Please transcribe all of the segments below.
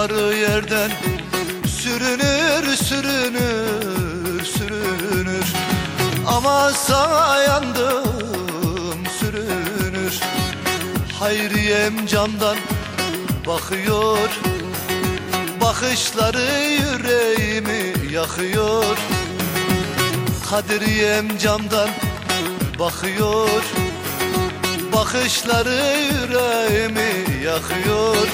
Ayakları yerden sürünür, sürünür, sürünür. Ama sana yandım, sürünür. Hayriyem camdan bakıyor, bakışları yüreğimi yakıyor. Kadriyem camdan bakıyor, bakışları yüreğimi yakıyor.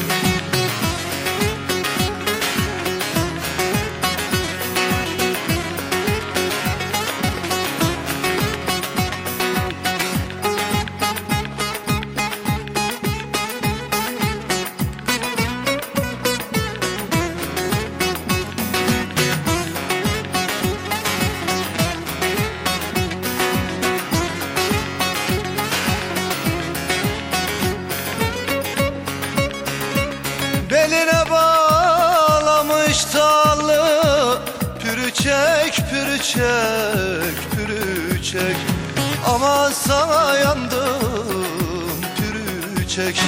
Beline bağlamış tallı, pürüçek, pürüçek, pürüçek. Ama sana yandım, pürüçek.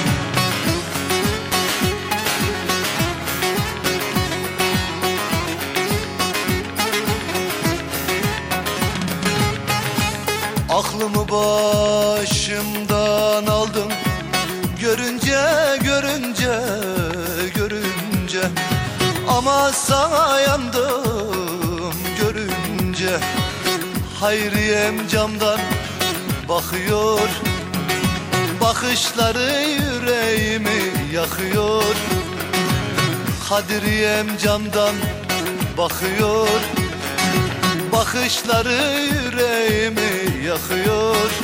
Aklımı başımdan aldın, görünce, görünce, görünce. Ama sana yandım görünce. Hayriyem camdan bakıyor, bakışları yüreğimi yakıyor. Kadriyem camdan bakıyor, bakışları yüreğimi yakıyor.